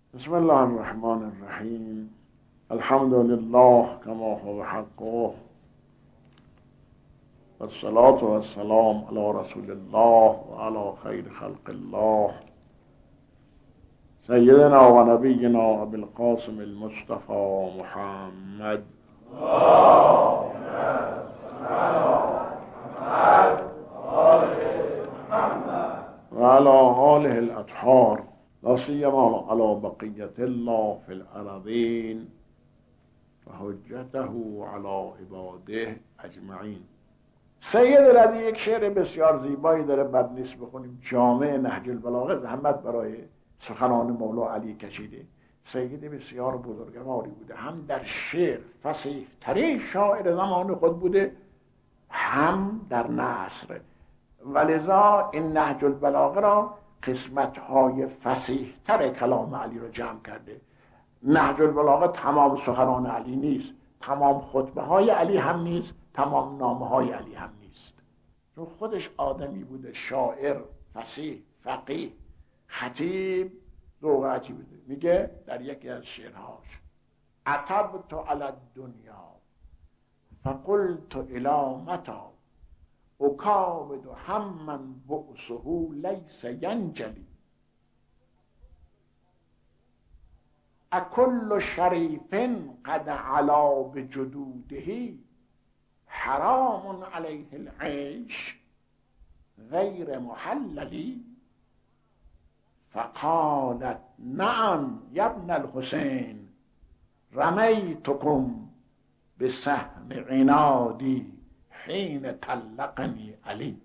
بسم الله الرحمن الرحیم. الحمد لله كما هو حقه والصلاة والسلام على رسول الله وعلى خير خلق الله سيدنا ونبينا أبي القاسم المصطفى محمد وعلى آله الأطهار لا سيما على بقية الله في الأرضين وحجته على عباده اجمعین. سید رضی یک شعر بسیار زیبایی داره، بد نیست بخونیم. جامع نهج البلاغه زحمت برای سخنان مولا علی کشیده. سید بسیار بزرگواری بوده، هم در شعر فصیح ترین شاعر زمان خود بوده، هم در نثر. ولذا این نهج البلاغه را قسمت‌های فصیح تر کلام علی را جمع کرده. نهج البلاغه تمام سخنان علی نیست، تمام خطبه های علی هم نیست، تمام نامه های علی هم نیست. چون خودش آدمی بوده، شاعر، فصیح، فقیه، خطیب، ذوق عجیبی بوده. میگه در یکی از شعرهاش: عتبت علی الدنیا فقلت الی متی اکابد هما بؤسه لیس ینجلی اکل شریف قد علا بجدوده حرام علیه العیش غیر محللی فقالت نعم یا ابن الحسین رمیتکم بسهم عنادی حین طلقنی علی.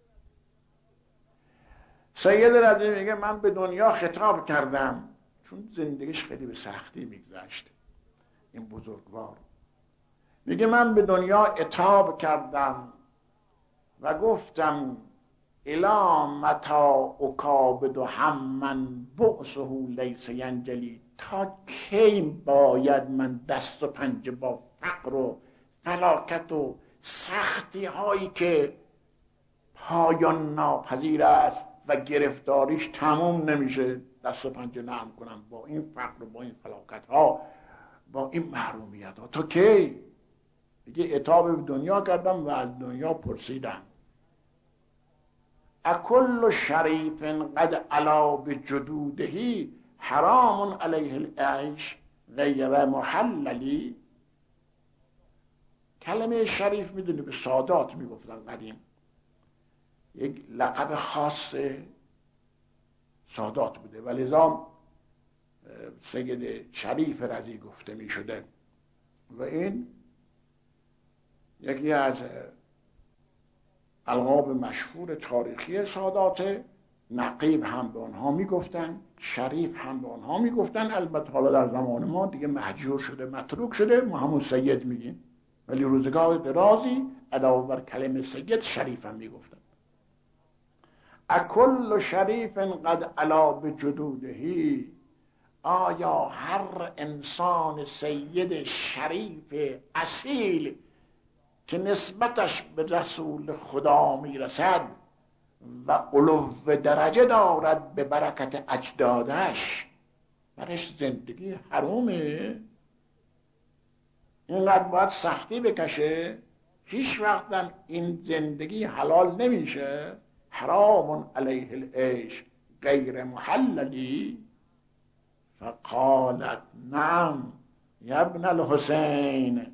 سید رضی میگه من به دنیا خطاب کردم، چون زندگیش خیلی به سختی میگذشت. این بزرگوار میگه من به دنیا عتاب کردم و گفتم الی متی اکابد هما بؤسه لیس ینجلی، تا کی باید من دست و پنجه با فقر و فلاکت و سختی هایی که پایان ناپذیر است و گرفتاریش تموم نمیشه دست و پنجه نرم کنم با این فقر و با این فلاکت ها، با این محرومیت ها. تا کی؟ دیگه عتاب به دنیا کردم و از دنیا پرسیدم اکل شریف قد علا بجدوده حرام علیه العیش غیر محللی. کلمه شریف میدونی به سادات میگفتن قدیم، یک لقب خاص سادات بوده و لذا سید شریف رضی گفته میشده و این یکی از القاب مشهور تاریخی سادات. نقیب هم به آنها میگفتن، شریف هم به آنها میگفتن. البته حالا در زمان ما دیگه مهجور شده، متروک شده، ما همون سید میگیم، ولی روزگار درازی علاوه بر کلمه سید شریف هم میگفتن. اکل شریف قد علا بجدوده، آیا هر انسان سید شریف اصیل که نسبتش به رسول خدا میرسد و علو درجه دارد به برکت اجدادش، برش زندگی حرومه؟ اینقدر باید سختی بکشه؟ هیچ وقت این زندگی حلال نمیشه. حرام علیه العیش غیر محللی. فقالت نعم یا ابن الحسین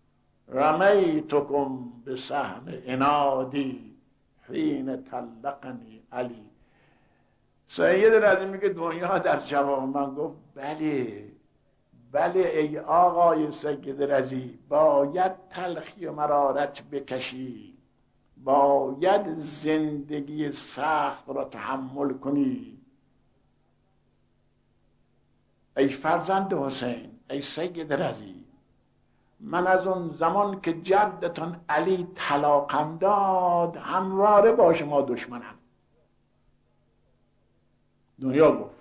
رمیتکم بسهم عنادی حین طلقنی علی. سید رضی میگه دنیا در جواب من گفت بله ای آقای سید رضی، باید تلخی و مرارت بکشی، باید زندگی سخت را تحمل کنی. ای فرزند حسین، ای سید رضی، من از اون زمان که جدتان علی طلاقم داد همواره با شما دشمنم. دنیا گفت،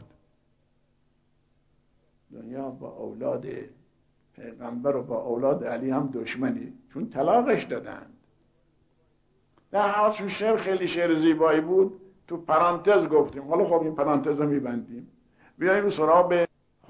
دنیا با اولاد پیغمبر و با اولاد علی هم دشمنی، چون طلاقش دادند. در حالشون شعر خیلی شعر زیبایی بود، تو پرانتز گفتیم. حالا خب این پرانتز رو میبندیم، بیاییم سراغ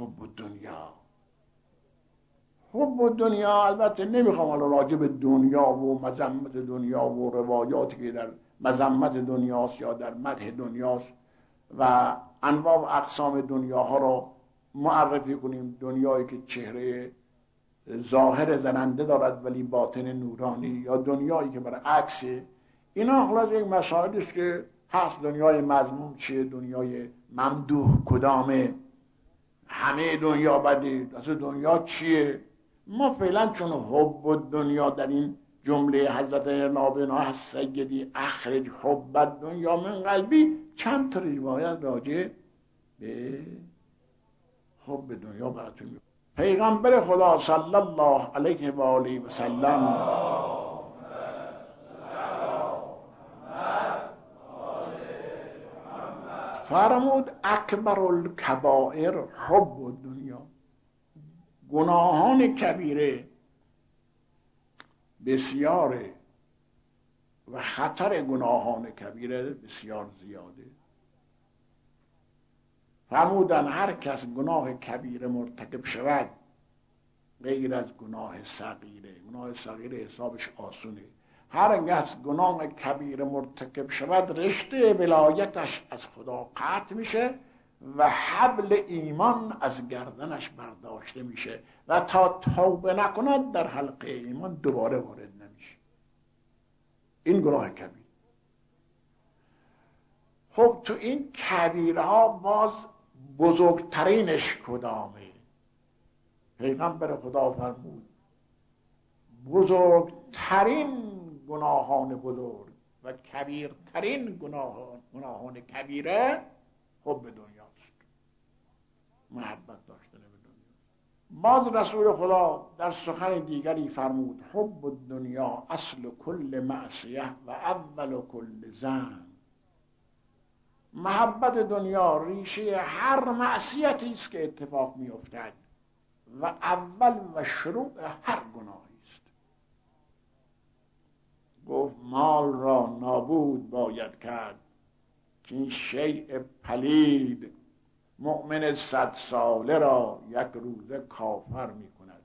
حب و دنیا، البته نمیخوام حالا راجع به دنیا و مذمت دنیا و روایاتی که در مذمت دنیاست یا در مدح دنیاست و انواع و اقسام دنیاها را معرفی کنیم. دنیایی که چهره ظاهر زننده دارد ولی باطن نورانی، یا دنیایی که برعکس. اینا خلاص یک مسائلی است که هست. دنیای مذموم چیه، دنیای ممدوح کدامه، همه دنیا بده، اصلا دنیا چیه؟ ما فعلا چون حب و دنیا در این جمله حضرت نابینا هست سیدی اخرج حب دنیا من قلبی، چند تا روایت راجع به حب دنیا براتون میگم. پیغمبر خدا صلی الله علیه و آله و سلم فرمود اکبر الکبائر حب الدنیا، گناهان کبیره بسیاره و خطر گناهان کبیره بسیار زیاده. فرمودن هر کس گناه کبیره مرتکب شود غیر از گناه صغیره، گناه صغیره حسابش آسونه، هر کس گناه کبیره مرتکب شود رشته ولایتش از خدا قطع میشه و حبل ایمان از گردنش برداشته میشه و تا توبه نکند در حلقه ایمان دوباره وارد نمیشه. این گناه کبیر. خب تو این کبیرها باز بزرگترینش کدامه؟ پیغمبر خدا فرمود بزرگترین گناهان بزرگ و کبیرترین گناهان کبیره حب دنیاست، محبت داشتن به دنیا. باز رسول خدا در سخن دیگری فرمود حب الدنیا اصل کل معصیه و اول کل ذنب. محبت دنیا ریشه هر معصیتی است که اتفاق میافتد و اول و شروع هر گناهی است. گفت مال را نابود باید کرد که این شیء پلید مؤمن 100 ساله را یک روزه کافر می کند.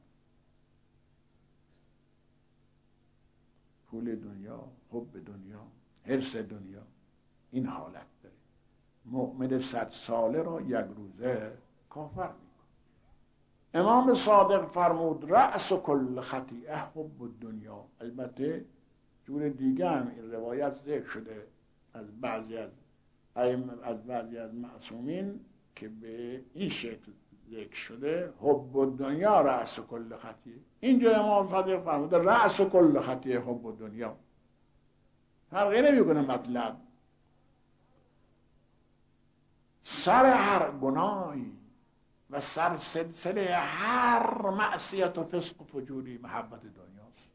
پول دنیا، حب دنیا، حرص دنیا این حالت داره. مؤمن 100 ساله را یک روزه کافر می کند. امام صادق فرمود رأس کل خطیئه حب الدنیا. البته جور دیگه هم این روایت ذکر شده از بعضی از معصومین که به این شکل ذکر شده حب الدنیا رأس کل خطیئه. اینجا امام صادق فرموده رأس کل خطیئه حب الدنیا. فرقی نمیکنه مطلب. سر هر گناهی و سر سلسله هر معصیت و فسق و فجوری محبت دنیاست.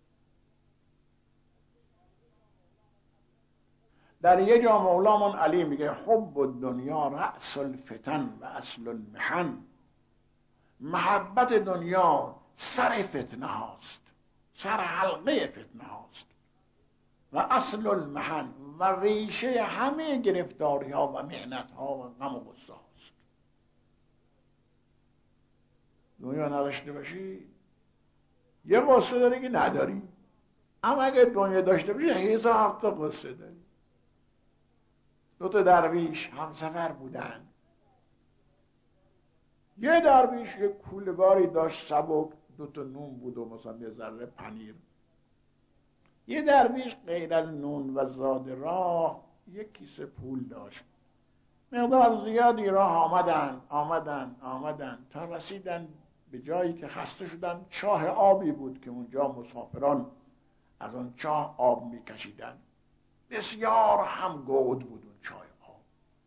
در یه جا مولامون علی میگه حب الدنیا رأس الفتن و اصل المحن. محبت دنیا سر فتنه هاست، سر حلقه فتنه هاست و اصل المحن و ریشه همه گرفتاری ها و محنت ها و غم و غصه هاست. دنیا نداشته باشی یه غصه داری که نداری، اما اگه دنیا داشته باشی 1000 تا غصه داری. 2 تا درویش همسفر بودن. یه درویش یه کوله‌باری داشت سبک، 2 تا نون بود و مثلا یه ذره پنیر. یه درویش غیر از نون و زاد راه یک کیسه پول داشت. مقدار زیادی راه آمدن تا رسیدن به جایی که خسته شدن. چاه آبی بود که اونجا مسافران از اون چاه آب میکشیدن. بسیار هم گود بود اون چاه آب.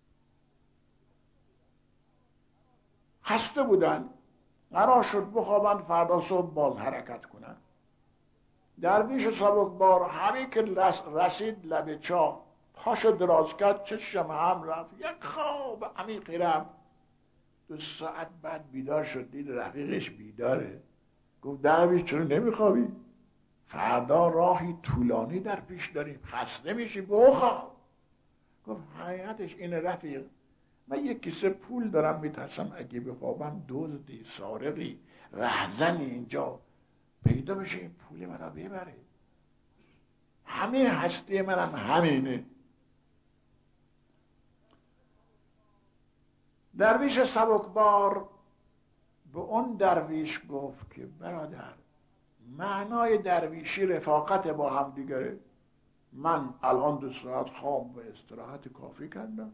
خسته بودن، قرار شد بخوابند فردا صبح باز حرکت کنن. درویش سبکبار همین که رسید لب چاه پاشو دراز کرد، چشم هم رفت، یک خواب عمیقی رفت. 2 ساعت بعد بیدار شد، دید رفیقش بیداره. گفت درویش چرا نمیخوابی؟ فردا راهی طولانی در پیش داریم، خسته میشی، بخواب. گفت حقیقتش این رفیق، من یک کیسه پول دارم، میترسم اگه بخوابم دزدی، سارقی، رهزنی اینجا پیدا بشه این پول منو ببره. همه هستی منم همینه. درویش سبکبار به اون درویش گفت که برادر، معنای درویشی رفاقت با هم دیگره. من الان 2 ساعت خواب و استراحت کافی کردم،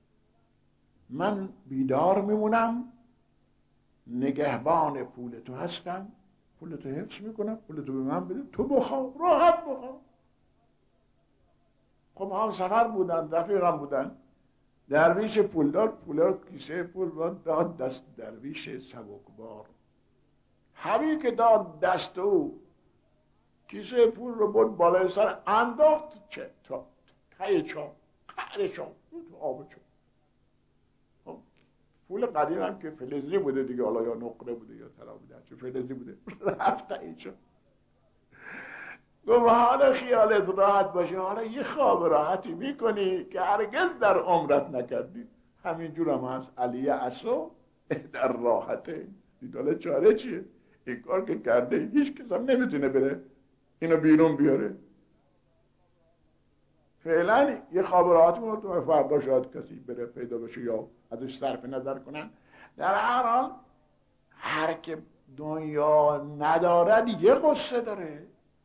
من بیدار میمونم، نگهبان پول تو هستم، پول تو حفظ میکنم، پول تو به من بده، تو بخواب، راحت بخواب. خب هم سفر بودن، رفیقم بودن. درویش پولدار پول کیسه پول رو داد دست درویش سبکبار. همین که داد دست او، کیسه پول رو برد بالای سر، انداخت چه تا ته چاه، قعر چاه تو آب چاه. خب پول قدیم هم که فلزی بوده دیگه، حالا یا نقره بوده یا طلا بوده، چه فلزی بوده، رفت ته چاه. گفت حالا خیالت راحت باشه، حالا یه خواب راحتی میکنی که هرگز در عمرت نکردی. همینجور هم هست، علیه عصو در راحته. دیداله چاره چیه؟ این کار که کرده هیچ کس هم نمیتونه بره اینو بیرون بیاره. فعلا یه خواب راحتی مونده، تو فردا شاید کسی بره پیدا بشه یا ازش صرف نظر کنن. در هر حال هر که دنیا ندارد یه قصه داره،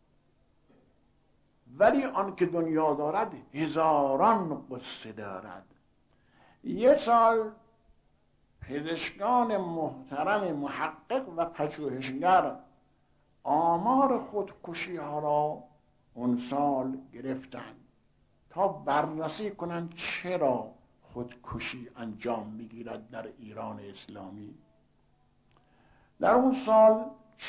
ولی آن که دنیا دارد هزاران قصه دارد. یه سال پزشکان محترم محقق و پژوهشگر آمار خودکشی ها را اون سال گرفتن تا بررسی کنند چرا خودکشی انجام میگیرد در ایران اسلامی. در اون سال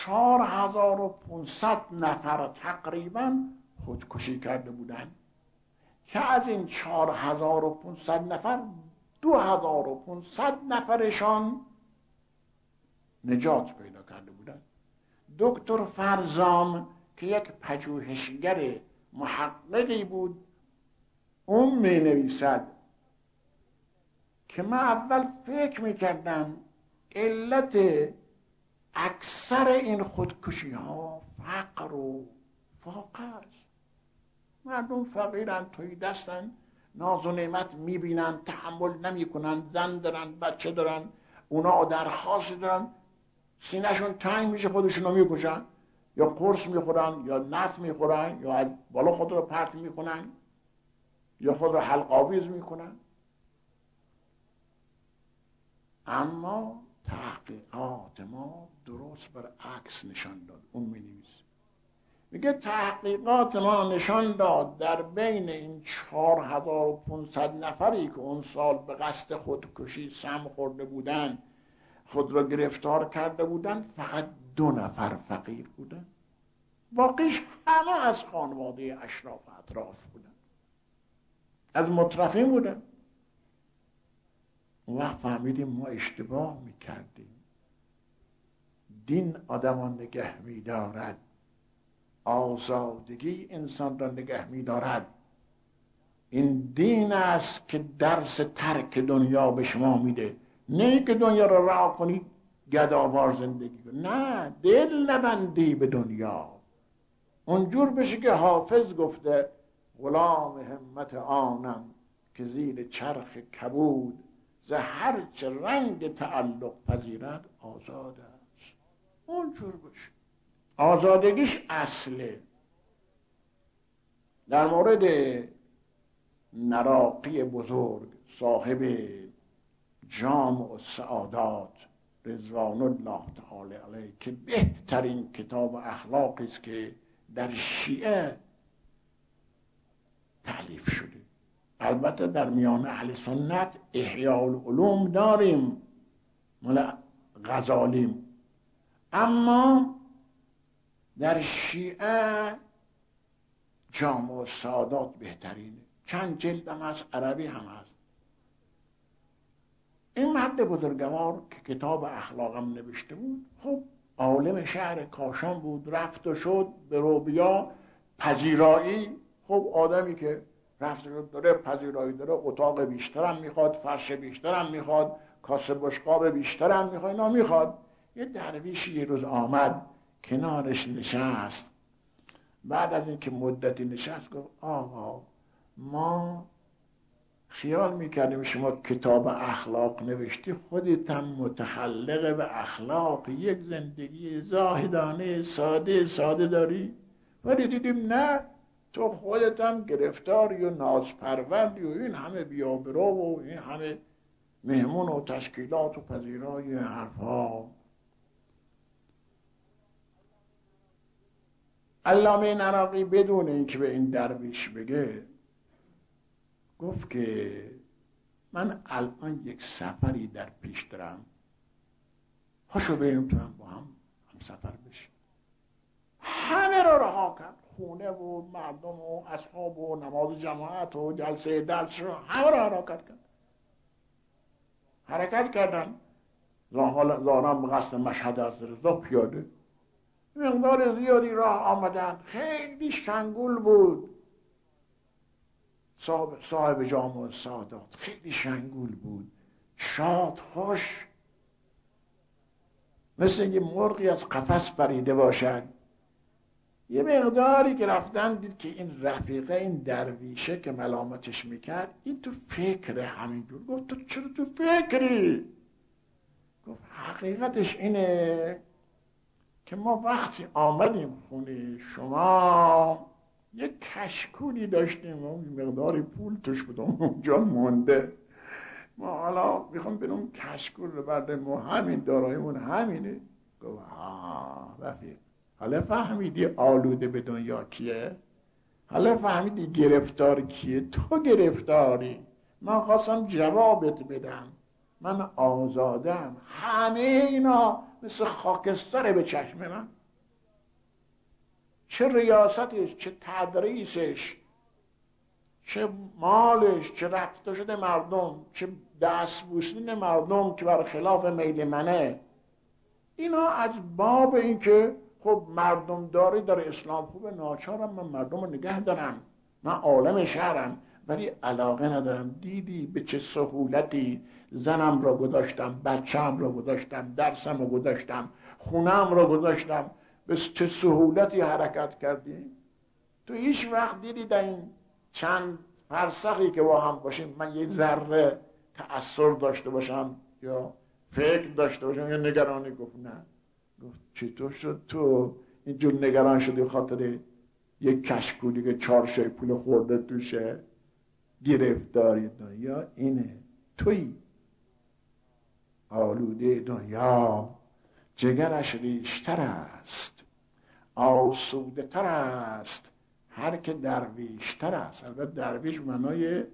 4500 نفر تقریبا خودکشی کرده بودند که از این 4500 نفر 2500 نفرشان نجات پیدا کرده بودند. دکتر فرزام که یک پژوهشگر محققی بود، اون می نویسد که من اول فکر میکردم علت اکثر این خودکشی ها فقر و فاقه است. مردم فقیرن، توی دستن، ناز و نعمت میبینن، تحمل نمیکنن، زن دارن، بچه دارن، اونا درخواست دارن، سینهشون تنگ میشه، خودشون رو میکشن، یا قرص میخورن یا نفت میخورن یا از بالا خود رو پرت میکنن یا خود رو حلق‌آویز میکنن. اما تحقیقات ما درست برعکس نشان داد. اون مینویسه، میگه تحقیقات ما نشان داد در بین این 4500 نفری که اون سال به قصد خودکشی سم خورده بودن، خود را گرفتار کرده بودن، فقط 2 نفر فقیر بودن، باقیش همه از خانواده اشراف اطراف بودن، از مترفین بودن. اون وقت فهمیدیم ما اشتباه میکردیم. دین آدم نگه میدارد، آزادگی انسان را نگه میدارد. این دین است که درس ترک دنیا به شما میده، نه که دنیا را رها کنی گداوار زندگی کنی. نه، دل نبندی به دنیا، اونجور بشه که حافظ گفته غلام همت آنم که زیر چرخ کبود، ز هر چه رنگ تعلق پذیرد آزاد است. اونجور باشه، آزادگیش اصله. در مورد نراقی بزرگ صاحب جامع السعادات رضوان الله تعالی علیه که بهترین کتاب اخلاقی است که در شیعه تألیف شده، البته در میان اهل سنت احیاء العلوم داریم مال غزالیم، اما در شیعه جامع السعادات بهترینه. چند جلد هم هست، عربی هم هست. این مرد بزرگوار که کتاب اخلاقم نوشته بود، خب عالم شهر کاشان بود، رفت و شد به روبیا پذیرایی. خب آدمی که رفت شد داره، پذیرایی داره، اتاق بیشترم میخواد، فرش بیشترم میخواد، کاسه بشقاب بیشترم میخواد. اینا میخواد. یه درویشی یه روز آمد کنارش نشست. بعد از اینکه مدتی نشست گفت آقا ما خیال میکردیم شما کتاب اخلاق نوشتی، خودت هم متخلق به اخلاق، یک زندگی زاهدانه ساده داری، ولی دیدیم نه، تو خودت هم گرفتاری و نازپروردی و این همه بیابرو و این همه مهمون و تشکیلات و پذیرای حرفا. علامه این عراقی بدون اینکه به این درویش بگه گفت که من الان یک سفری در پیش دارم، پاشو بریم تو هم با هم سفر بشیم. همه رو رها کرد، خونه و مردم و اصحاب و نماز جماعت و جلسه درس رو همه رو حرکت کردن. ظاهرا به قصد مشهد از رضا پیاده. مقدار زیادی راه آمدن، خیلی شنگول بود. صاحب جام و سادات خیلی شنگول بود، شاد خوش، مثل اینکه مرغی از قفس پریده باشد. یه مقداری که رفتن دید که این رفیقه، این درویشه که ملامتش میکرد، این تو فکر همینجور. گفت تو چرا تو فکری؟ گفت حقیقتش اینه که ما وقتی آمدیم خونه شما یک کشکولی داشتیم و مقداری پول توش بود اونجا مونده، ما حالا میخوام بریم کشکول رو برداریم و همین داراییمون همینه. گفت رفیق، حالا فهمیدی آلوده به دنیا کیه؟ حالا فهمیدی گرفتار کیه؟ تو گرفتاری. من خواستم جوابت بدم، من آزادم. همه اینا مثل خاکستره به چشم من، چه ریاستش، چه تدریسش، چه مالش، چه رفته شده مردم، چه دست بوسین مردم که بر خلاف میل منه. اینا از باب این که خب مردم داری در اسلام خوبه، ناچارم من مردم رو نگه دارم، من عالم شهرم، ولی علاقه ندارم. دیدی به چه سهولتی زنم را گذاشتم، بچه‌ام را گذاشتم، درسم را گذاشتم، خونم را گذاشتم، به چه سهولتی حرکت کردی؟ تو هیچ وقت دیدی در این چند فرسخی که با هم باشیم من یه ذره تأثیر داشته باشم یا فکر داشته باشم یا نگرانی؟ گفت نه. گفت چطور شد تو اینجور نگران شدی خاطر یک کشکولی که 4 شای پول خورده توشه؟ گرفتاری دنیا اینه، توی آلوده دنیا جگرش ریشتر است، آسوده تر است هر که درویشتر است. البته درویش به معنای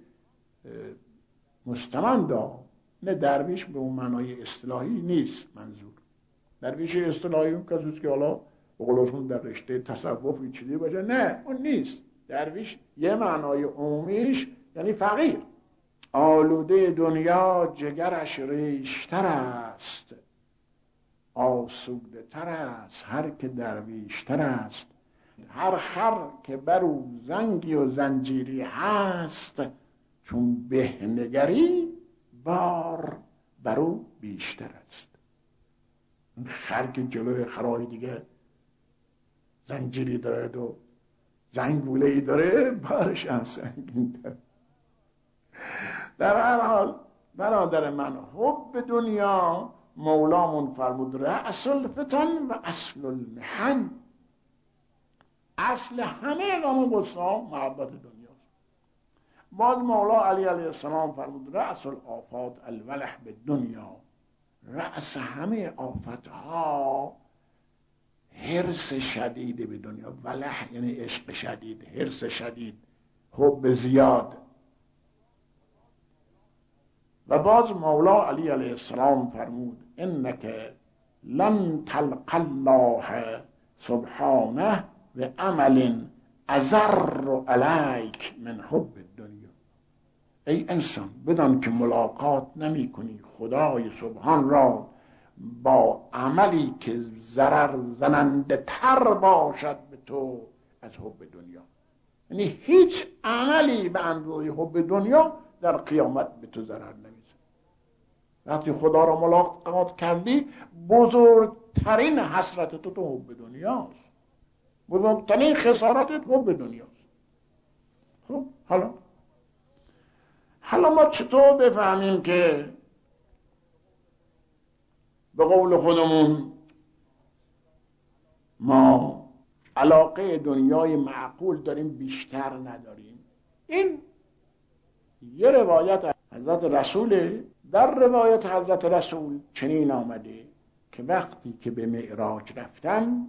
مستمندا، نه درویش به اون معنای اصطلاحی نیست. منظور درویش اصطلاحی اون کسیست که حالا بقولشون در رشته تصوف چیزی باشه، نه اون نیست. درویش یه معنای عمومیش یعنی فقیر. آلوده دنیا جگرش ریشتر است، آسوده تر است هر که درویشتر است. هر خر که برو زنگی و زنجیری هست، چون بهنگری بار برو بیشتر است. این خر که جلوی خرای دیگه زنجیری داره و زنگوله‌ای داره، بارش هم سنگین تر. در هر حال برادر من، حب دنیا مولامون فرمود رأس الفتن و اصل المحن. اصل همه غم و غصه محبت دنیاست. باز مولا علی علیه السلام فرمود رأس الآفات الولح به دنیا. رأس همه آفت ها حرص شدید به دنیا. ولح یعنی عشق شدید، حرص شدید، حب زیاد. و باز مولا علی علیه السلام فرمود انک لن تلق الله سبحانه و عمل اضر علیک من حب الدنیا. ای انسان بدان که ملاقات نمی کنی خدای سبحان را با عملی که ضرر زننده تر باشد به تو از حب دنیا. یعنی هیچ عملی به اندازه حب دنیا در قیامت به تو ضرر نمیزنه. وقتی خدا را ملاقات کردی، بزرگترین حسرت تو حب دنیاست، بزرگترین خسارتت حب دنیاست. خب حالا ما چطور بفهمیم که به قول خودمون ما علاقه دنیای معقول داریم بیشتر نداریم؟ این یه روایت حضرت رسوله. در روایت حضرت رسول چنین آمده که وقتی که به معراج رفتم،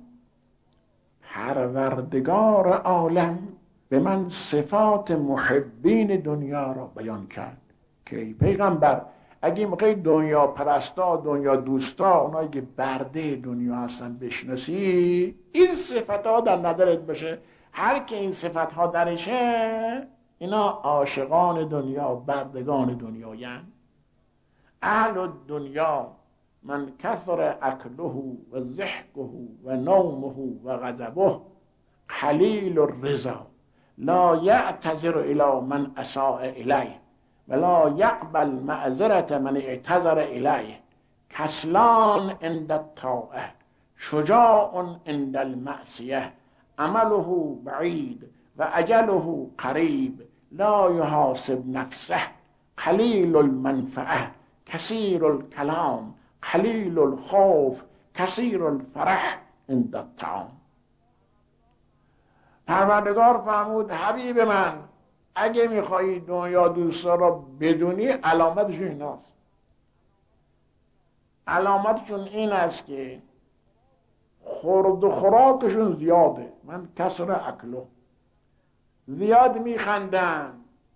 پروردگار عالم به من صفات محبین دنیا را بیان کرد که ای پیغمبر، اگه میخوای دنیا پرستا، دنیا دوستا، اونایی که برده دنیا هستن بشناسی، این صفت ها در نظرت باشه. هر که این صفت ها درشه، اینا عاشقان دنیا، بردگان دنیا یعنی. اهل دنیا من کثر اکله و ضحکه و نومه و غضبه قلیل الرضا لا یعتذر الی من اساء الیه ولا یقبل معذرة من اعتذر الیه کسلان عند الطاعه شجاع عند المعصیه عمله بعید و اجله قریب لا یحاسب نفسه قلیل المنفعه کثیر الکلام قلیل الخوف کثیر الفرح عند الطعام. پروردگار فرمود حبیب من، اگه میخوایی دنیا دوستا را بدونی، علامتشون ایناست. علامتشون این است که خورد و خوراکشون زیاده. من کسر اکلو، زیاد میخندن.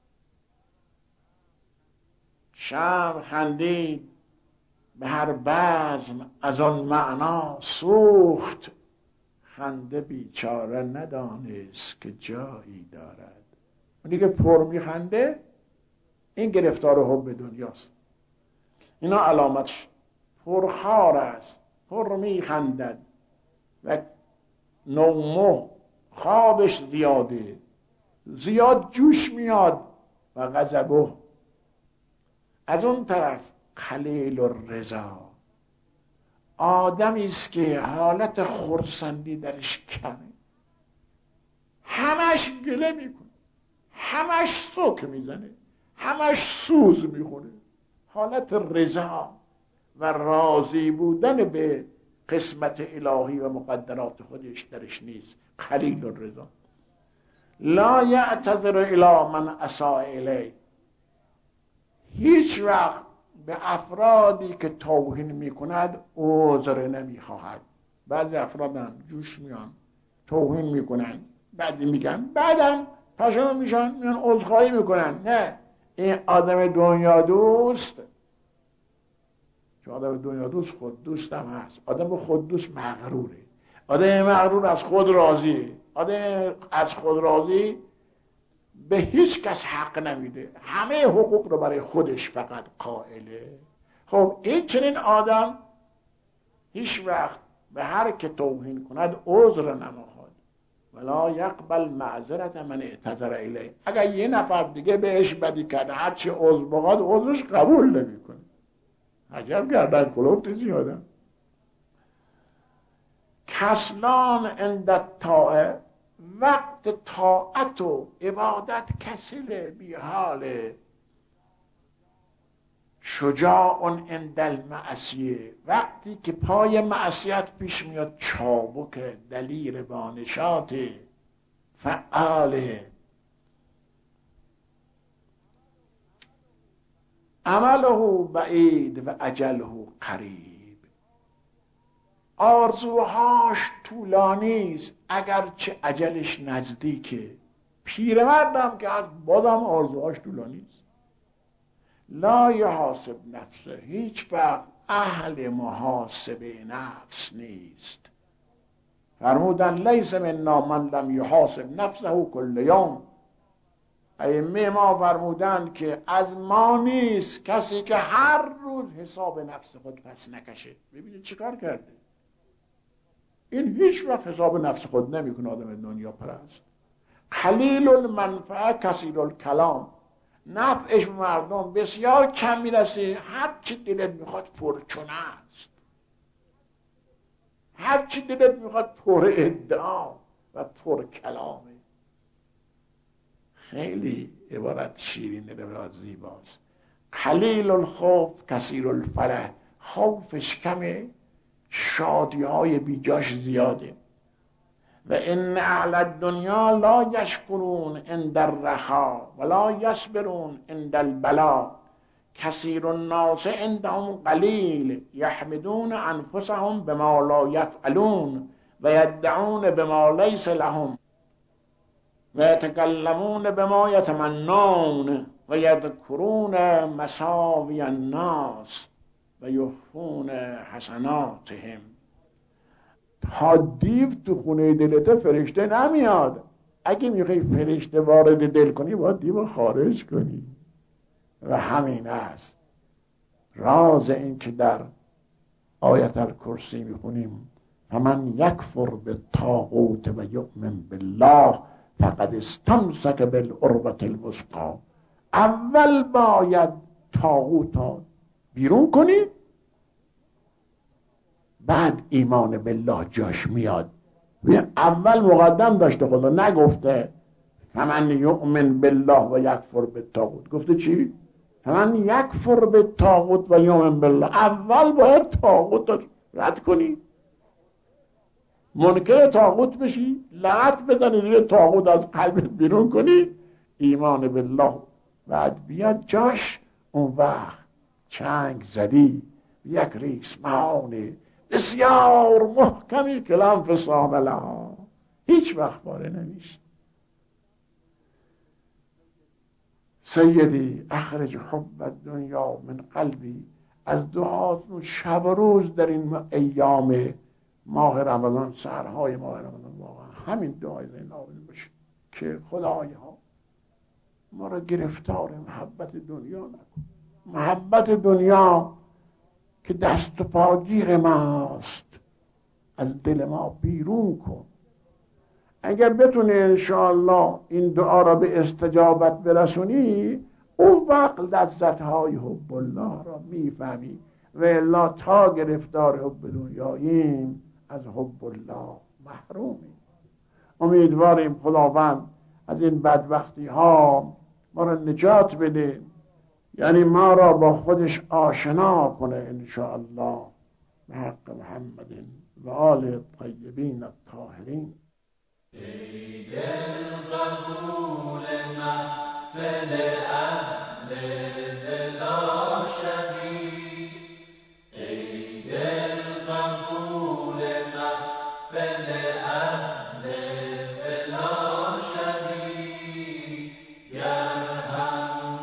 شمع خندید به هر بزم از آن معنا سوخت، خنده بیچاره ندانست که جایی دارد. اونی که پر میخنده این گرفتار حب دنیاست. اینا علامتش پرخوار است، پر میخندد و نومه خوابش زیاده، زیاد جوش میاد و غضبه. از اون طرف قلیل الرضا، آدمی است که حالت خرسندی درش کمه، همش گله میکنه، همش سوک میزنه، همش سوز میخونه. حالت رضا و راضی بودن به قسمت الهی و مقدرات خودش درش نیست. قلیل الرضا لا یعتذر الی من اساء الیه، هیچ وقت به افرادی که توهین میکند عذر نمیخواهد. بعضی افراد هم جوش میان توهین میکنن، بعد میگن، بعدم پشمان میشن میان عذرخواهی میکنن. نه، این آدم دنیا دوست، چون آدم دنیا دوست خود دوستم هست. آدم خود دوست مغروره، آدم مغرور از خود راضیه. آدم از خود راضی به هیچ کس حق نمیده، همه حقوق رو برای خودش فقط قائله. خب این چنین آدم هیچ وقت به هر که توهین کند عذر نمیخواد. ولا یقبل معذرة من اعتذر الیه، اگر یه نفر دیگه بهش بدی کرده هرچی عذر بخواد عذرش قبول نمیکنه. عجب گردن کلفت زیاده. کسلان عند الطاعه، وقت طاعت و عبادت کسل بیحاله. شجاع عند المعصیه، وقتی که پای معصیت پیش میاد چابک، دلیر، بانشات، فعاله. عمله بعید و اجله قریب، آرزوهاش طولانی است اگرچه اجلش نزدیکه. پیرمردم که از بازم آرزوهاش طولانی است. لا یحاسب نفسه، هیچ وقت اهل محاسبه نفس نیست. فرمودن لیس منا من لم یحاسب نفسه کل یوم. ائمه ما فرمودند که از ما نیست کسی که هر روز حساب نفس خود پس نکشه. ببینید چیکار کرده. این هیچ وقت حساب نفس خود نمیکنه. آدم دنیا پرست. قلیل المنفعه کثیر الکلام، نفعش به مردم بسیار کم میرسه، هر چی دلت میخواد پرچونه است. هر چی دلت میخواد پر ادعا و پر کلامه. خیلی عبارت شیرین و زیباست. قلیل الخوف کثیر الفرح. خوفش کمه، شادی های بیجاش زیاده. و ان اهل الدنیا لا یشکرون عند الرخا ولا یصبرون عند البلا. کثیر الناس عندهم قلیل یحمدون انفسهم بما لا یفعلون و یدعون بما لیس لهم و یتکلمون بما یتمنون و یذکرون مساوی الناس و یخفون حسناتهم. تا دیو تو خونه دلت فرشته نمیاد. اگه میخوای فرشته وارد دل کنی باید دیو خارج کنی. و همین است راز این که در آیت الکرسی میخونیم فمن یکفر بالطاغوت و یؤمن بالله فقد استمسک بالعروة الوثقی. اول باید طاغوت بیرون کنی، بعد ایمان بالله جاش میاد. اول مقدم داشته، خدا نگفته فمن یؤمن بالله و یکفر بالطاغوت. گفته چی؟ فمن یکفر بالطاغوت و یؤمن بالله. اول باید طاغوت رد کنی، منکر طاغوت بشی، لعنت بزنی روی طاغوت، از قلبت بیرون کنی، ایمان بالله بعد بیاد جاش. اون وقت چنگ زدی یک ریسمان بسیار محکمی که لا انفصام لها، هیچ وقت پاره نمیشه. سیدی اخرج حب الدنیا من قلبی. از دعاتون شب و روز در این ایام ماه رمضان، سحرهای ماه رمضان، واقعا همین دعای زینابی باشه که خدایا ما را گرفتار محبت دنیا نکن. محبت دنیا که دست و پاگیر ماست از دل ما بیرون کن. اگر بتونی انشاءالله این دعا را به استجابت برسونی، اون وقت لذتهای حب الله را میفهمی. و الا تا گرفتار حب دنیاییم از حب الله محرومیم. امیدواریم خداوند از این بدبختی ها ما را نجات بده، یعنی ما را با خودش آشنا کنه انشاءالله به حق محمد و آل الطیبین الطاهرین. ای دل قبول محفل اهل بلا شبی، ای دل قبول محفل اهل بلا شبی، گر هم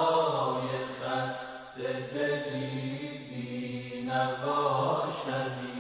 نوای خسته دلی بی نوا شبی.